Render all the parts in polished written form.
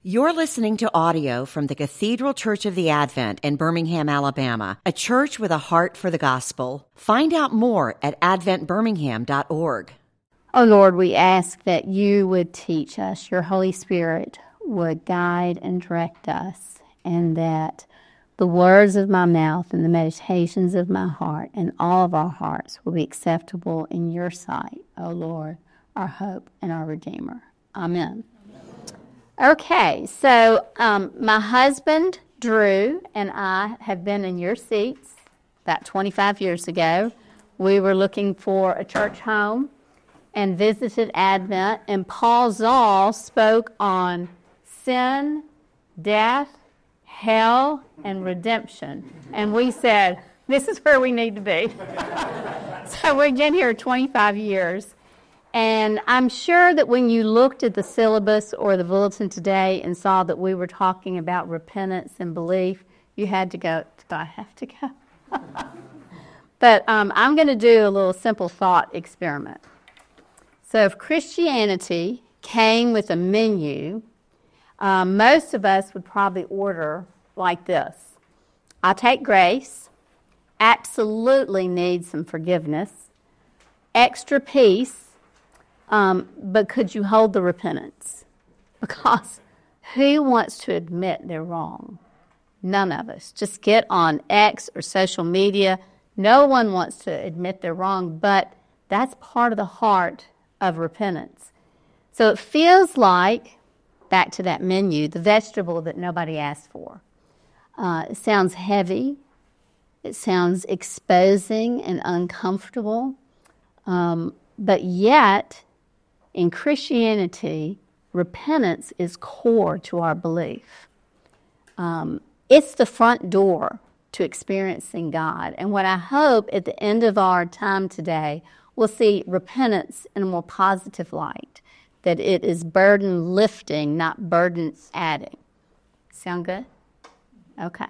You're listening to audio from the Cathedral Church of the Advent in Birmingham, Alabama, a church with a heart for the gospel. Find out more at adventbirmingham.org. Oh Lord, we ask that you would teach us, your Holy Spirit would guide and direct us, and that the words of my mouth and the meditations of my heart and all of our hearts will be acceptable in your sight, O Lord, our hope and our Redeemer. Amen. Okay, so my husband, Drew, and I have been in your seats about 25 years ago. We were looking for a church home and visited Advent, and Paul Zoll spoke on sin, death, hell, and redemption. And we said, this is where we need to be. So we've been here 25 years. And I'm sure that when you looked at the syllabus or the bulletin today and saw that we were talking about repentance and belief, you had to go, do I have to go? But I'm going to do a little simple thought experiment. So if Christianity came with a menu, most of us would probably order like this. I'll take grace, absolutely need some forgiveness, extra peace, but could you hold the repentance? Because who wants to admit they're wrong? None of us. Just get on X or social media. No one wants to admit they're wrong, but that's part of the heart of repentance. So it feels like, back to that menu, the vegetable that nobody asked for. It sounds heavy. It sounds exposing and uncomfortable. But yet, in Christianity, repentance is core to our belief. It's the front door to experiencing God. And what I hope at the end of our time today, we'll see repentance in a more positive light, that it is burden lifting, not burden adding. Sound good? Okay.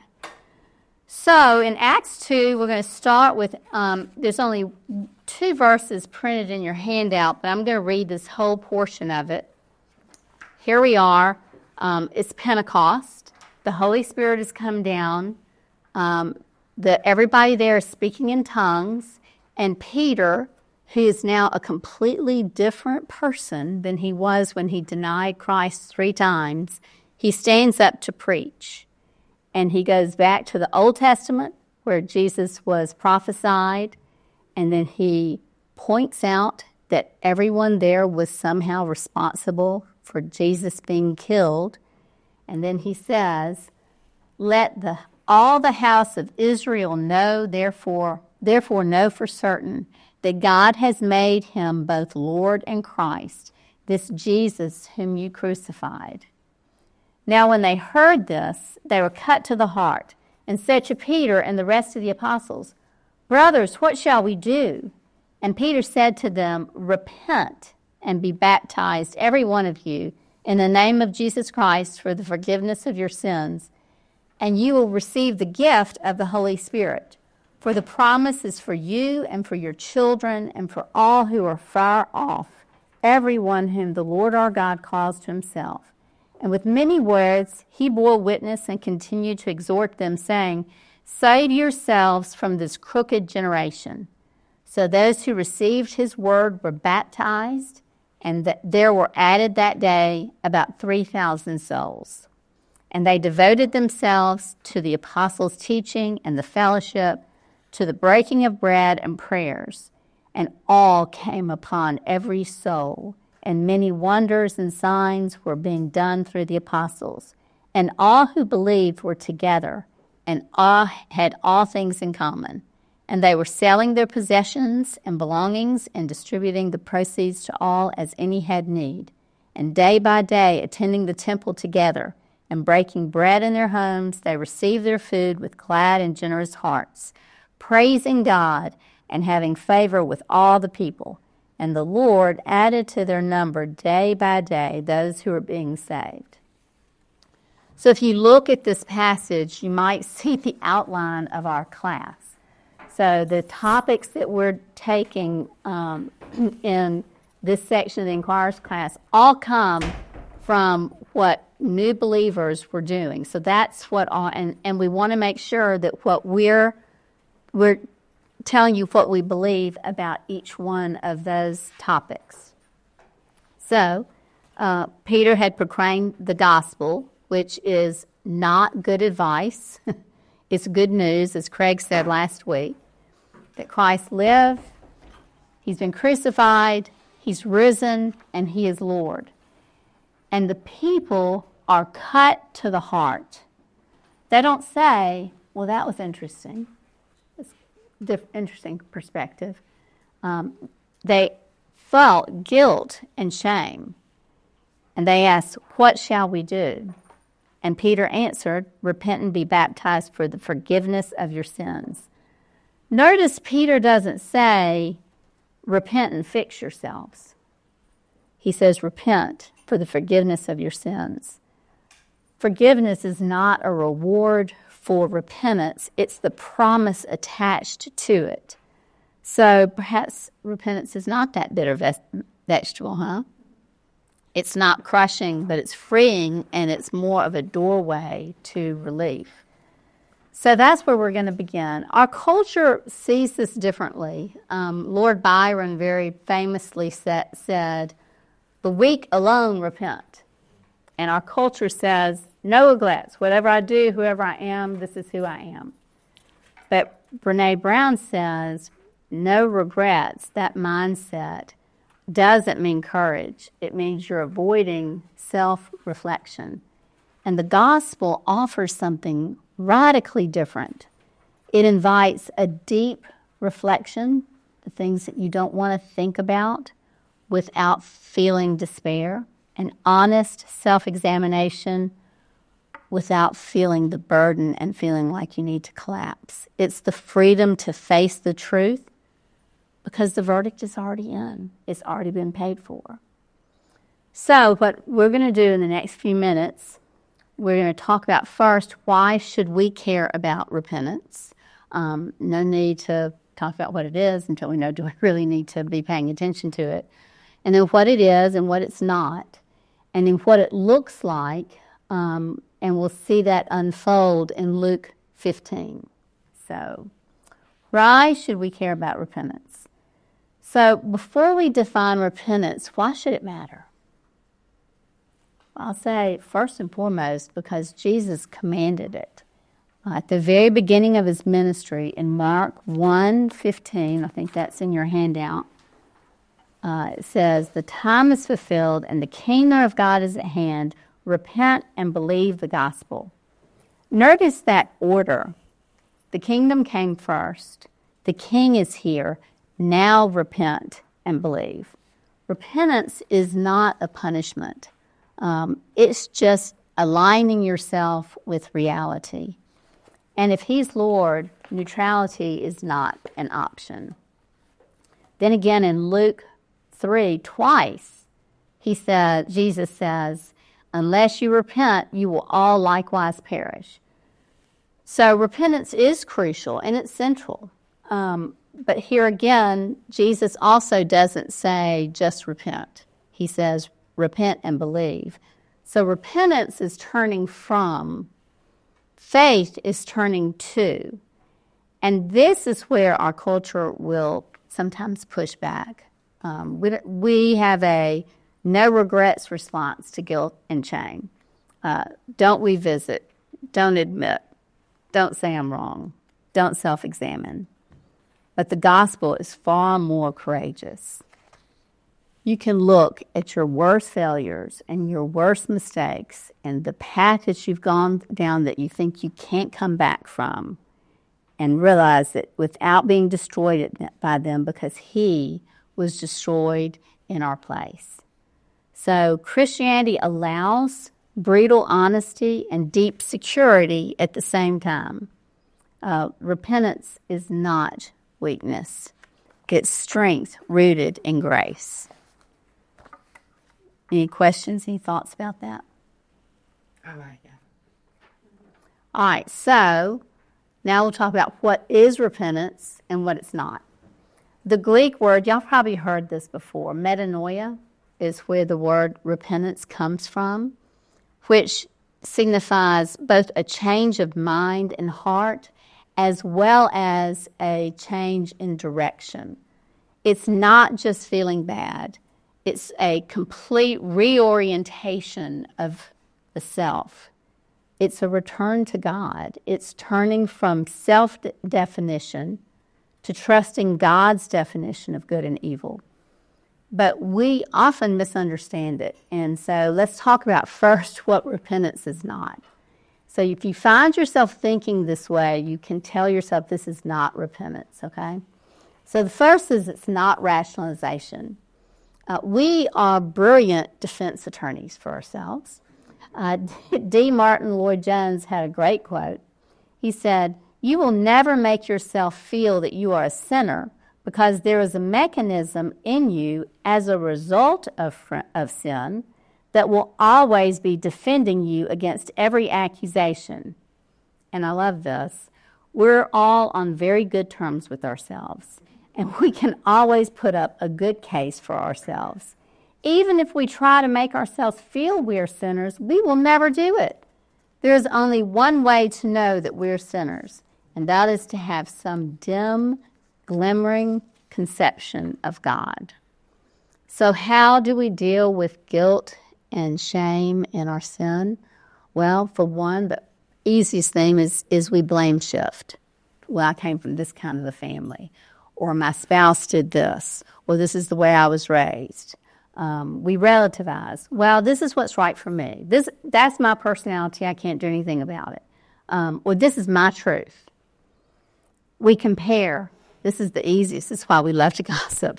So in Acts 2, we're going to start with, there's only 2 verses printed in your handout, but I'm going to read this whole portion of it. Here we are. It's Pentecost. The Holy Spirit has come down. Everybody there is speaking in tongues. And Peter, who is now a completely different person than he was when he denied Christ 3 times, he stands up to preach. And he goes back to the Old Testament where Jesus was prophesied, and then he points out that everyone there was somehow responsible for Jesus being killed. And then he says, let all the house of Israel know, therefore know for certain that God has made him both Lord and Christ, this Jesus whom you crucified. Now when they heard this, they were cut to the heart and said to Peter and the rest of the apostles, brothers, what shall we do? And Peter said to them, repent and be baptized, every one of you, in the name of Jesus Christ for the forgiveness of your sins, and you will receive the gift of the Holy Spirit. For the promise is for you and for your children and for all who are far off, everyone whom the Lord our God calls to himself. And with many words he bore witness and continued to exhort them, saying, save yourselves from this crooked generation. So those who received his word were baptized, and there were added that day about 3,000 souls. And they devoted themselves to the apostles' teaching and the fellowship, to the breaking of bread and prayers. And all came upon every soul, and many wonders and signs were being done through the apostles. And all who believed were together, and all had all things in common. And they were selling their possessions and belongings and distributing the proceeds to all as any had need. And day by day, attending the temple together and breaking bread in their homes, they received their food with glad and generous hearts, praising God and having favor with all the people. And the Lord added to their number day by day those who were being saved. So if you look at this passage, you might see the outline of our class. So the topics that we're taking in this section of the Inquirer's class all come from what new believers were doing. So that's what and we want to make sure that what we're telling you what we believe about each one of those topics. So Peter had proclaimed the gospel, which is not good advice. It's good news, as Craig said last week, that Christ lived, he's been crucified, he's risen, and he is Lord. And the people are cut to the heart. They don't say, well, that was interesting. It's an interesting perspective. They felt guilt and shame. And they asked, what shall we do? And Peter answered, repent and be baptized for the forgiveness of your sins. Notice Peter doesn't say, repent and fix yourselves. He says, repent for the forgiveness of your sins. Forgiveness is not a reward for repentance. It's the promise attached to it. So perhaps repentance is not that bitter vegetable, huh? It's not crushing, but it's freeing, and it's more of a doorway to relief. So that's where we're going to begin. Our culture sees this differently. Lord Byron very famously said, the weak alone repent. And our culture says, no regrets. Whatever I do, whoever I am, this is who I am. But Brene Brown says, no regrets, that mindset, doesn't mean courage. It means you're avoiding self-reflection. And the gospel offers something radically different. It invites a deep reflection, the things that you don't want to think about without feeling despair, an honest self-examination without feeling the burden and feeling like you need to collapse. It's the freedom to face the truth because the verdict is already in. It's already been paid for. So what we're going to do in the next few minutes, we're going to talk about first, why should we care about repentance? No need to talk about what it is until we know, do I really need to be paying attention to it? And then what it is and what it's not. And then what it looks like, and we'll see that unfold in Luke 15. So, why should we care about repentance? So, before we define repentance, why should it matter? I'll say, first and foremost, because Jesus commanded it. At the very beginning of his ministry, in Mark 1:15, I think that's in your handout, it says, the time is fulfilled and the kingdom of God is at hand. Repent and believe the gospel. Notice that order. The kingdom came first. The king is here. Now repent and believe. Repentance is not a punishment. It's just aligning yourself with reality. And if he's Lord, neutrality is not an option. Then again in Luke 3, twice, Jesus says, unless you repent, you will all likewise perish. So repentance is crucial and it's central. But here again, Jesus also doesn't say just repent. He says repent and believe. So repentance is turning from, faith is turning to. And this is where our culture will sometimes push back. We have a no regrets response to guilt and shame. Don't revisit. Don't admit. Don't say I'm wrong. Don't self-examine. But the gospel is far more courageous. You can look at your worst failures and your worst mistakes and the path that you've gone down that you think you can't come back from and realize that without being destroyed by them because he was destroyed in our place. So Christianity allows brutal honesty and deep security at the same time. Repentance is not weakness. It's strength rooted in grace. Any questions, any thoughts about that? I like it. All right, so now we'll talk about what is repentance and what it's not. The Greek word, y'all probably heard this before, metanoia is where the word repentance comes from. which signifies both a change of mind and heart as well as a change in direction. It's not just feeling bad. It's a complete reorientation of the self. It's a return to God. It's turning from self-definition to trusting God's definition of good and evil. But we often misunderstand it. And so let's talk about first what repentance is not. So if you find yourself thinking this way, you can tell yourself this is not repentance, okay? So the first is it's not rationalization. We are brilliant defense attorneys for ourselves. D. Martin Lloyd-Jones had a great quote. He said, "You will never make yourself feel that you are a sinner because there is a mechanism in you as a result of sin that will always be defending you against every accusation." And I love this. We're all on very good terms with ourselves, and we can always put up a good case for ourselves. Even if we try to make ourselves feel we're sinners, we will never do it. There is only one way to know that we're sinners, and that is to have some dim, glimmering conception of God. So how do we deal with guilt and shame in our sin? Well, for one, the easiest thing is we blame shift. Well, I came from this kind of a family, or my spouse did this, or this is the way I was raised. We relativize. Well, this is what's right for me. That's my personality. I can't do anything about it. Or this is my truth. We compare. This is the easiest. This is why we love to gossip.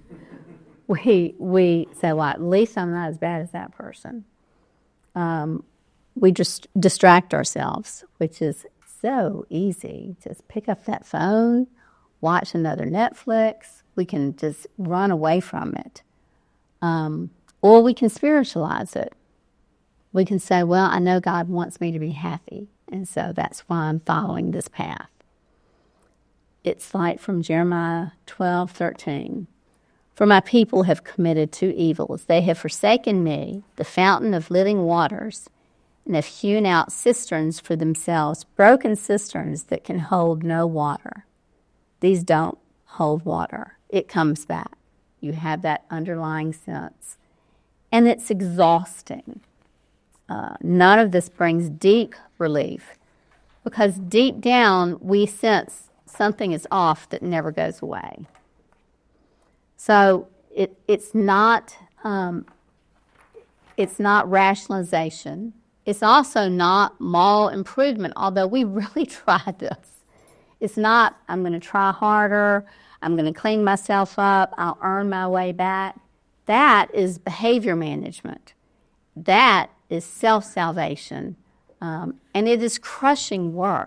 We say, well, at least I'm not as bad as that person. We just distract ourselves, which is so easy. Just pick up that phone, watch another Netflix. We can just run away from it. Or we can spiritualize it. We can say, well, I know God wants me to be happy, and so that's why I'm following this path. It's like from Jeremiah 12:13. "For my people have committed two evils. They have forsaken me, the fountain of living waters, and have hewn out cisterns for themselves, broken cisterns that can hold no water." These don't hold water. It comes back. You have that underlying sense. And it's exhausting. None of this brings deep relief because deep down we sense something is off that never goes away. So it's not rationalization. It's also not moral improvement, although we really try this. It's not, I'm going to try harder, I'm going to clean myself up, I'll earn my way back. That is behavior management. That is self-salvation. And it is crushing work.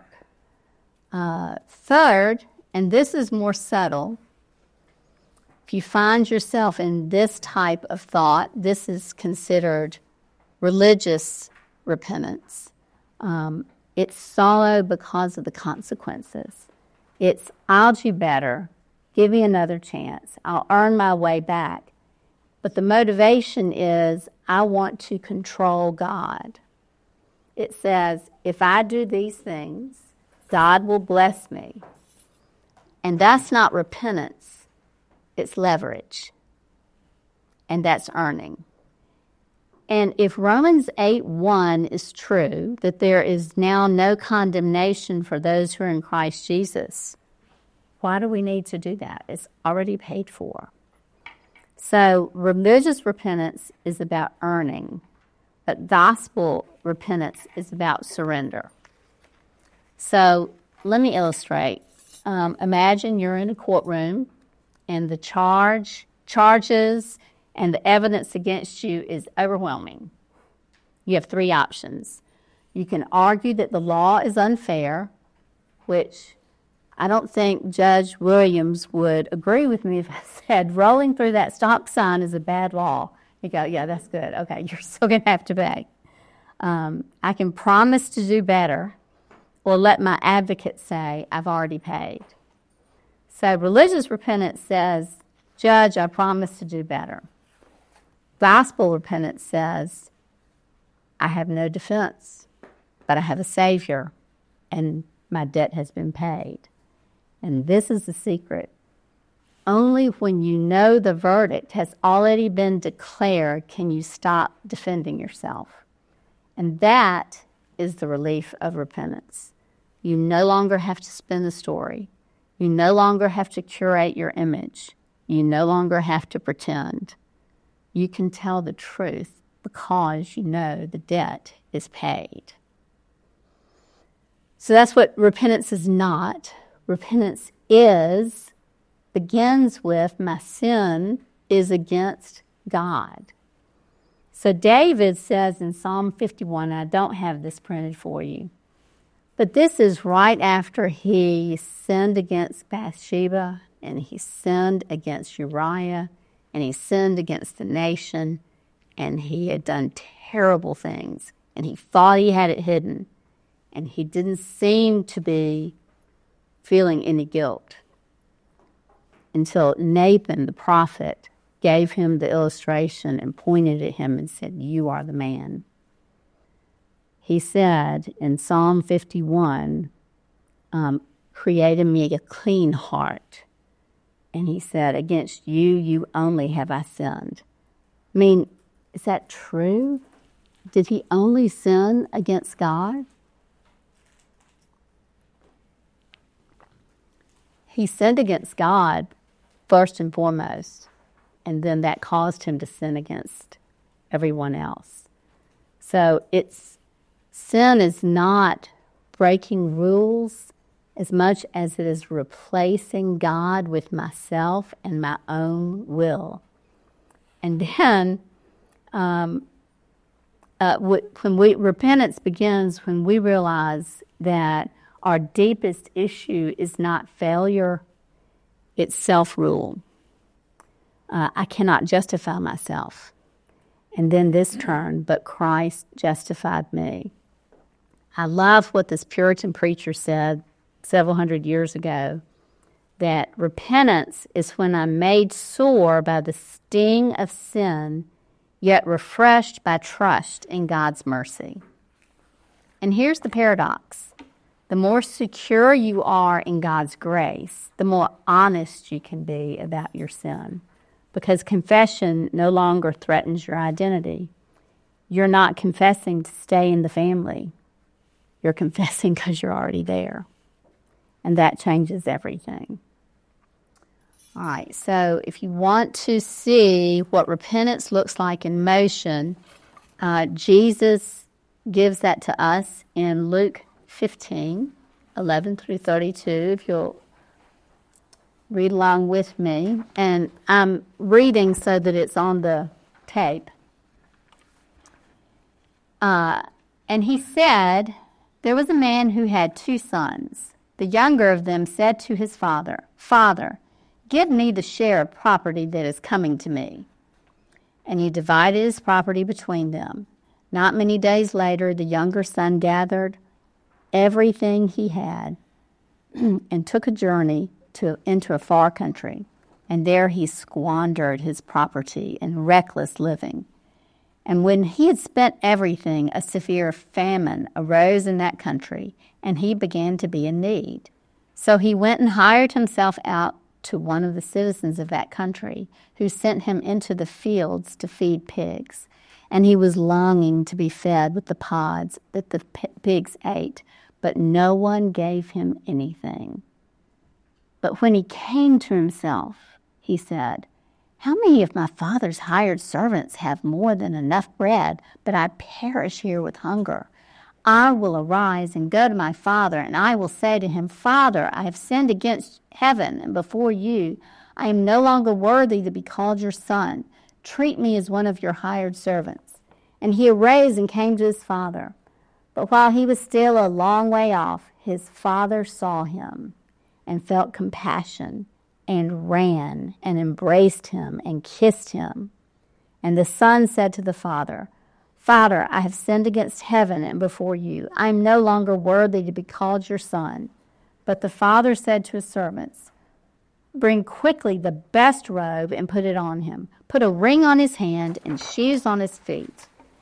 Third, and this is more subtle, if you find yourself in this type of thought, this is considered religious repentance. It's sorrow because of the consequences. It's, I'll do better. Give me another chance. I'll earn my way back. But the motivation is, I want to control God. It says, if I do these things, God will bless me. And that's not repentance. It's leverage. And that's earning. And if Romans 8:1 is true, that there is now no condemnation for those who are in Christ Jesus, why do we need to do that? It's already paid for. So religious repentance is about earning, but gospel repentance is about surrender. So let me illustrate. Imagine you're in a courtroom and the charges and the evidence against you is overwhelming. You have three options. You can argue that the law is unfair, which I don't think Judge Williams would agree with me if I said rolling through that stop sign is a bad law. You go, yeah, that's good. Okay, you're still going to have to pay. I can promise to do better, or let my advocate say, I've already paid. So religious repentance says, Judge, I promise to do better. Gospel repentance says, I have no defense, but I have a Savior, and my debt has been paid. And this is the secret. Only when you know the verdict has already been declared can you stop defending yourself. And that is the relief of repentance. You no longer have to spin the story. You no longer have to curate your image. You no longer have to pretend. You can tell the truth because you know the debt is paid. So that's what repentance is not. Repentance begins with my sin is against God. So David says in Psalm 51, I don't have this printed for you, but this is right after he sinned against Bathsheba, and he sinned against Uriah, and he sinned against the nation, and he had done terrible things, and he thought he had it hidden, and he didn't seem to be feeling any guilt until Nathan, the prophet, gave him the illustration and pointed at him and said, you are the man. He said in Psalm 51, create in me a clean heart. And he said, against you only have I sinned. I mean, is that true? Did he only sin against God? He sinned against God first and foremost, and then that caused him to sin against everyone else. So sin is not breaking rules as much as it is replacing God with myself and my own will. And then repentance begins when we realize that our deepest issue is not failure, it's self-rule. I cannot justify myself. And then this turn, but Christ justified me. I love what this Puritan preacher said several hundred years ago, that repentance is when I'm made sore by the sting of sin, yet refreshed by trust in God's mercy. And here's the paradox. The more secure you are in God's grace, the more honest you can be about your sin, because confession no longer threatens your identity. You're not confessing to stay in the family. You're confessing because you're already there. And that changes everything. All right, so if you want to see what repentance looks like in motion, Jesus gives that to us in Luke 15, 11 through 32, if you'll read along with me. And I'm reading so that it's on the tape. And he said, there was a man who had 2 sons. The younger of them said to his father, Father, give me the share of property that is coming to me. And he divided his property between them. Not many days later, the younger son gathered everything he had and took a journey into a far country. And there he squandered his property in reckless living. And when he had spent everything, a severe famine arose in that country, and he began to be in need. So he went and hired himself out to one of the citizens of that country, who sent him into the fields to feed pigs. And he was longing to be fed with the pods that the pigs ate, but no one gave him anything. But when he came to himself, he said, how many of my father's hired servants have more than enough bread, but I perish here with hunger? I will arise and go to my father, and I will say to him, Father, I have sinned against heaven and before you. I am no longer worthy to be called your son. Treat me as one of your hired servants. And he arose and came to his father. But while he was still a long way off, his father saw him and felt compassion and ran and embraced him and kissed him. And the son said to the father, Father, I have sinned against heaven and before you. I am no longer worthy to be called your son. But the father said to his servants, Bring quickly the best robe and put it on him. Put a ring on his hand and shoes on his feet.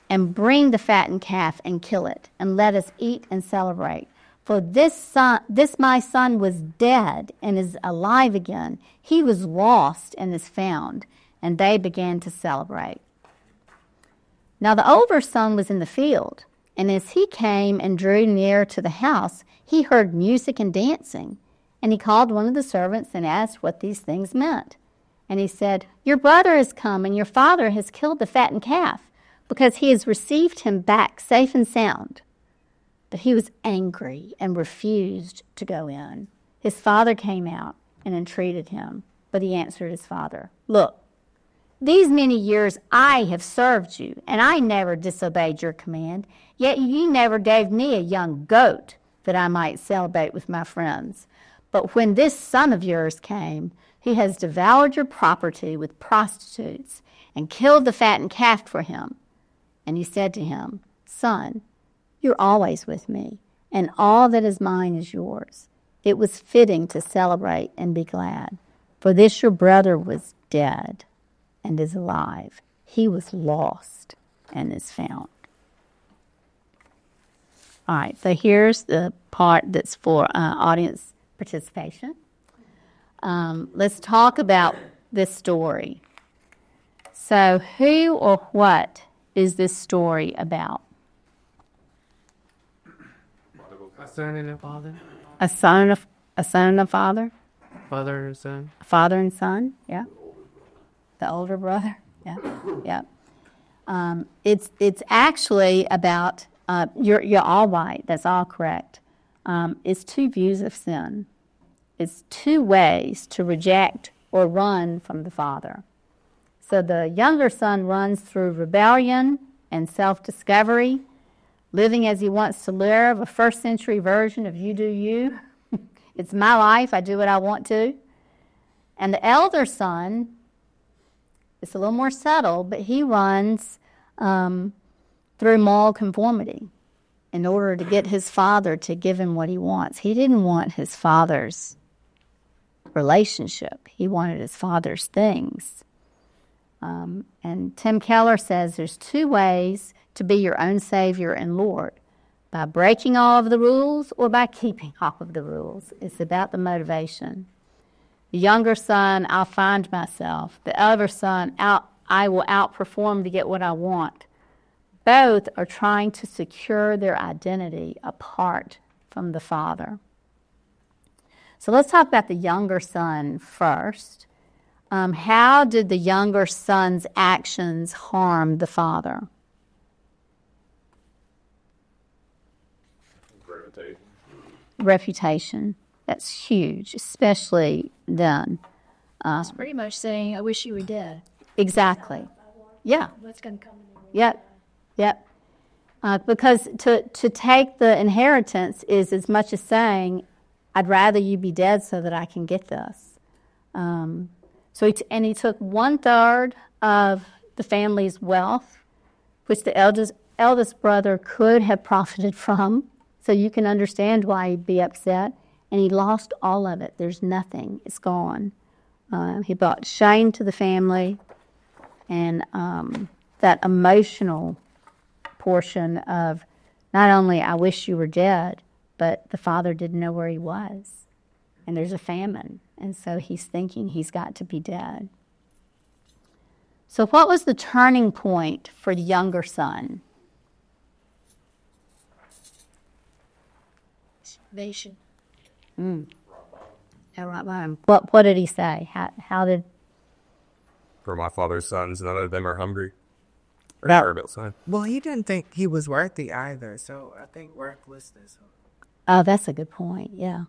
and bring the fattened calf and kill it, and let us eat and celebrate. For this my son was dead and is alive again. He was lost and is found. And they began to celebrate. Now the older son was in the field, and as he came and drew near to the house, he heard music and dancing. And he called one of the servants and asked what these things meant. And he said, "Your brother has come, and your father has killed the fattened calf, because he has received him back safe and sound." But he was angry and refused to go in. His father came out and entreated him, but he answered his father, "Look, these many years I have served you, and I never disobeyed your command, yet you never gave me a young goat that I might celebrate with my friends. But when this son of yours came, he has devoured your property with prostitutes and killed the fattened calf for him." And he said to him, "Son, you're always with me, and all that is mine is yours. It was fitting to celebrate and be glad, for this your brother was dead and is alive. He was lost and is found." All right, so here's the part that's for audience participation. Let's talk about this story. So who or what is this story about? A son and a father. A son and a father? Father and son. A father and son, yeah. The older brother, yeah, yeah. It's actually about, you're all right, that's all correct. It's two views of sin. It's two ways to reject or run from the father. So the younger son runs through rebellion and self-discovery, living as he wants to live, a first-century version of you do you. It's my life, I do what I want to. And the elder son, it's a little more subtle, but he runs through moral conformity in order to get his father to give him what he wants. He didn't want his father's relationship. He wanted his father's things. And Tim Keller says there's two ways to be your own Savior and Lord: by breaking all of the rules or by keeping all of the rules. It's about the motivation. The younger son, I'll find myself. The elder son, I will outperform to get what I want. Both are trying to secure their identity apart from the father. So let's talk about the younger son first. How did the younger son's actions harm the father? Reputation. That's huge, especially then. It's pretty much saying, "I wish you were dead." Exactly. Yeah. What's going to come? Yep. Because to take the inheritance is as much as saying, "I'd rather you be dead so that I can get this." So he took 1/3 of the family's wealth, which the eldest brother could have profited from. So you can understand why he'd be upset. And he lost all of it. There's nothing. It's gone. He brought shame to the family, and that emotional portion of not only "I wish you were dead," but the father didn't know where he was. And there's a famine. And so he's thinking he's got to be dead. So what was the turning point for the younger son? Salvation. What did he say? How did? For my father's sons, none of them are hungry. Well, he didn't think he was worthy either, so I think worthlessness. Oh, that's a good point. Yeah,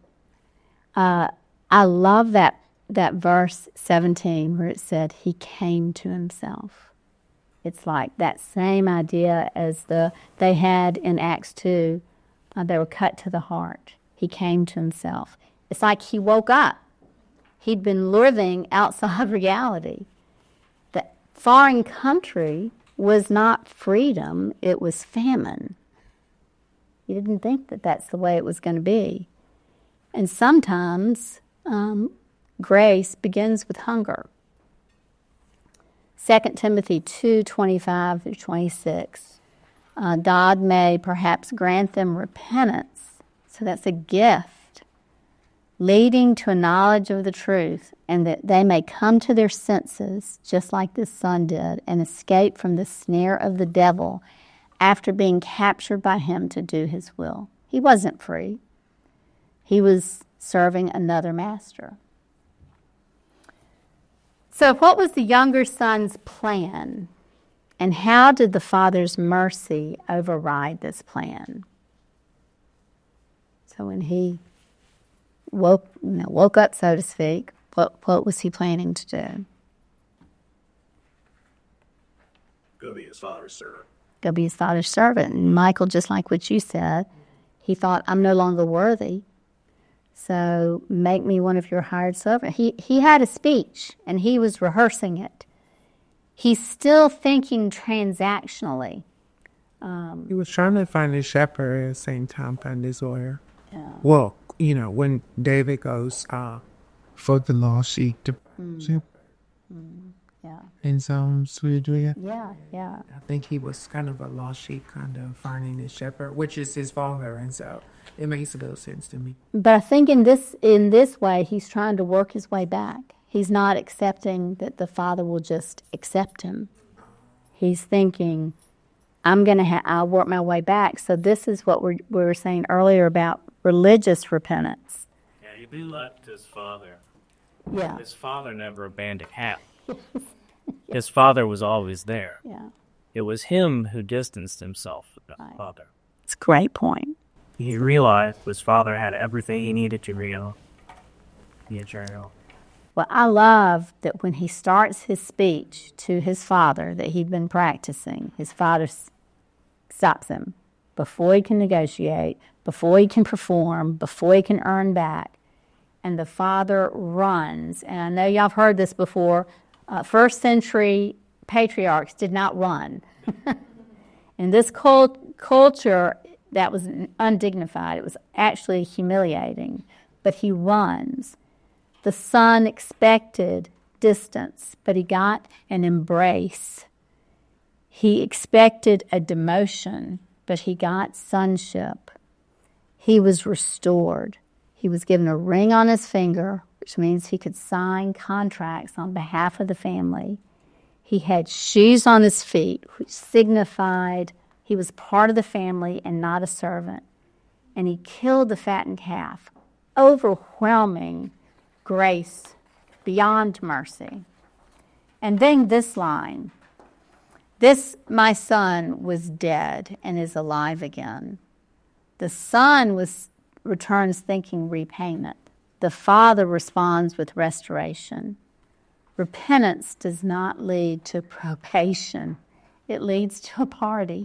I love that verse 17 where it said he came to himself. It's like that same idea as they had in Acts 2. They were cut to the heart. He came to himself. It's like he woke up. He'd been living outside reality. The foreign country was not freedom, it was famine. He didn't think that that's the way it was going to be. And sometimes grace begins with hunger. 2 Timothy 2:25-26. God may perhaps grant them repentance. So that's a gift, leading to a knowledge of the truth, and that they may come to their senses, just like this son did, and escape from the snare of the devil after being captured by him to do his will. He wasn't free. He was serving another master. So what was the younger son's plan? And how did the father's mercy override this plan? So when he woke up, so to speak, what was he planning to do? Go be his father's servant. Go be his father's servant. And Michael, just like what you said, he thought, I'm no longer worthy, so make me one of your hired servants. He had a speech, and he was rehearsing it. He's still thinking transactionally. He was trying to find his shepherd at the same time, find his lawyer. Yeah. Well, when David goes for the lost sheep to Yeah. in some sweet area. Yeah. I think he was kind of a lost sheep, kind of finding his shepherd, which is his father, and so it makes a little sense to me. But I think in this way, he's trying to work his way back. He's not accepting that the father will just accept him. He's thinking, I'll work my way back. So this is what we were saying earlier about religious repentance. Yeah, he left his father. Yeah. His father never abandoned him. His father was always there. Yeah. It was him who distanced himself from the Right. father. It's a great point. He realized his father had everything he needed to real the eternal. Well, I love that when he starts his speech to his father that he'd been practicing, his father stops him before he can negotiate, before he can perform, before he can earn back. And the father runs. And I know y'all have heard this before. First century patriarchs did not run. In this culture, that was undignified. It was actually humiliating. But he runs. The son expected distance, but he got an embrace. He expected a demotion, but he got sonship. He was restored. He was given a ring on his finger, which means he could sign contracts on behalf of the family. He had shoes on his feet, which signified he was part of the family and not a servant. And he killed the fattened calf. Overwhelming grace beyond mercy. And then this line, my son was dead and is alive again. The son returns thinking repayment. The father responds with restoration. Repentance does not lead to probation. It leads to a party.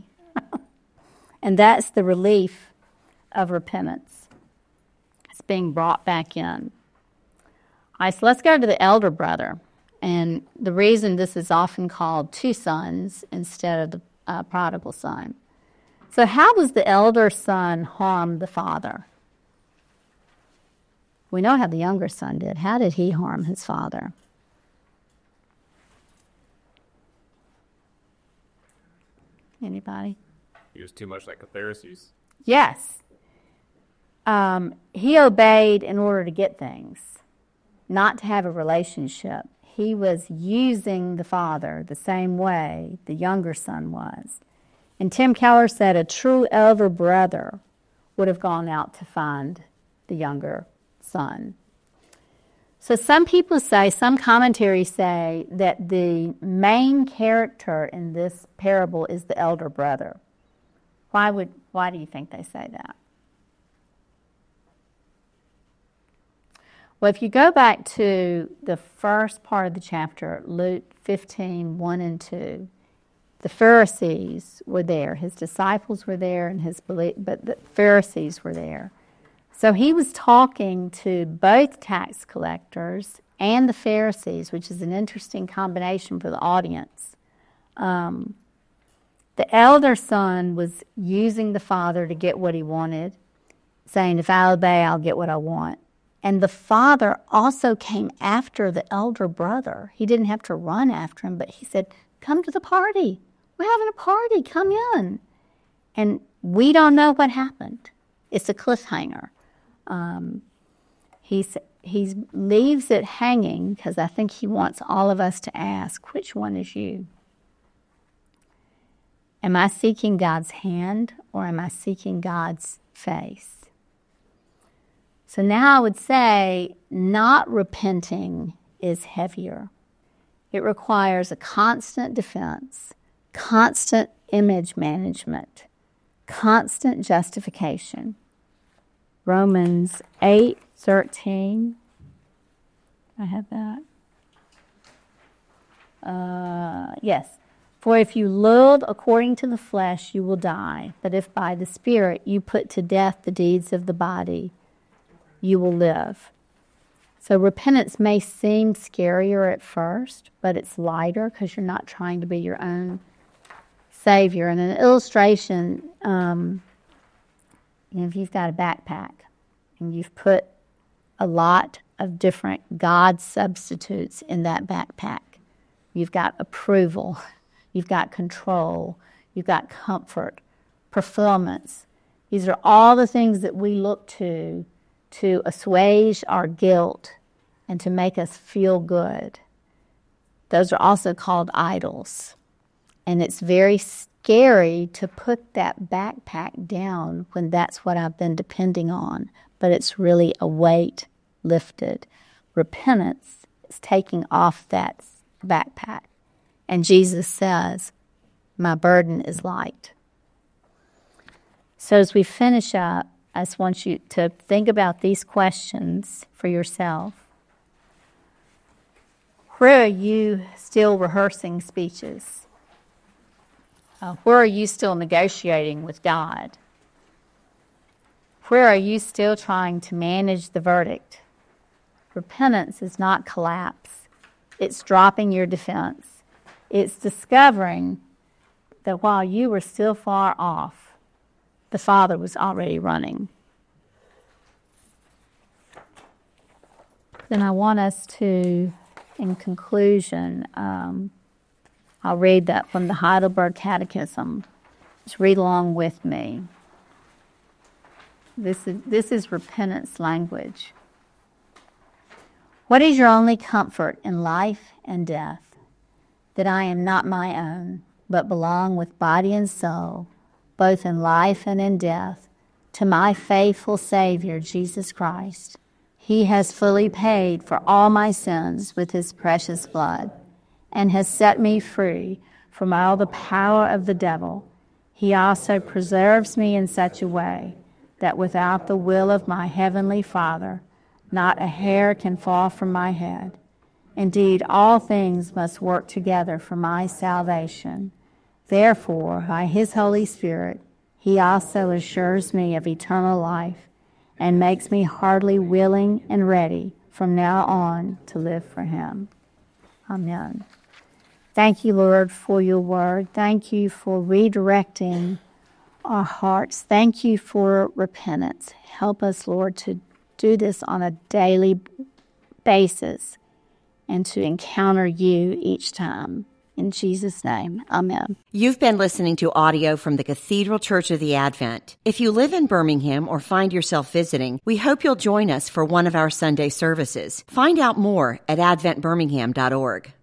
And that's the relief of repentance. It's being brought back in. All right, so let's go to the elder brother. And the reason this is often called two sons instead of the prodigal son. So how was the elder son harm the father? We know how the younger son did. How did he harm his father? Anybody? He was too much like the Pharisees. Yes. He obeyed in order to get things, not to have a relationship. He was using the father the same way the younger son was. And Tim Keller said a true elder brother would have gone out to find the younger son. So some commentaries say that the main character in this parable is the elder brother. Why do you think they say that? Well, if you go back to the first part of the chapter, Luke 15, 1 and 2, the Pharisees were there. His disciples were there, but the Pharisees were there. So he was talking to both tax collectors and the Pharisees, which is an interesting combination for the audience. The elder son was using the father to get what he wanted, saying, if I obey, I'll get what I want. And the father also came after the elder brother. He didn't have to run after him, but he said, come to the party. We're having a party. Come in. And we don't know what happened. It's a cliffhanger. He leaves it hanging because I think he wants all of us to ask, which one is you? Am I seeking God's hand or am I seeking God's face? So now I would say not repenting is heavier. It requires a constant defense, constant image management, constant justification. Romans 8:13. I have that. Yes. For if you live according to the flesh, you will die. But if by the Spirit you put to death the deeds of the body, you will live. So repentance may seem scarier at first, but it's lighter because you're not trying to be your own savior. And an illustration, if you've got a backpack and you've put a lot of different God substitutes in that backpack, you've got approval, you've got control, you've got comfort, fulfillments. These are all the things that we look to assuage our guilt and to make us feel good. Those are also called idols. And it's very scary to put that backpack down when that's what I've been depending on, but it's really a weight lifted. Repentance is taking off that backpack. And Jesus says, my burden is light. So as we finish up, I just want you to think about these questions for yourself. Where are you still rehearsing speeches? Where are you still negotiating with God? Where are you still trying to manage the verdict? Repentance is not collapse. It's dropping your defense. It's discovering that while you were still far off, the Father was already running. Then I want us to, in conclusion, I'll read that from the Heidelberg Catechism. Just read along with me. This is repentance language. What is your only comfort in life and death? That I am not my own, but belong with body and soul, both in life and in death, to my faithful Savior, Jesus Christ. He has fully paid for all my sins with his precious blood, and has set me free from all the power of the devil. He also preserves me in such a way that without the will of my heavenly Father, not a hair can fall from my head. Indeed, all things must work together for my salvation. Therefore, by his Holy Spirit, he also assures me of eternal life and makes me heartily willing and ready from now on to live for him. Amen. Thank you, Lord, for your word. Thank you for redirecting our hearts. Thank you for repentance. Help us, Lord, to do this on a daily basis and to encounter you each time. In Jesus' name, amen. You've been listening to audio from the Cathedral Church of the Advent. If you live in Birmingham or find yourself visiting, we hope you'll join us for one of our Sunday services. Find out more at adventbirmingham.org.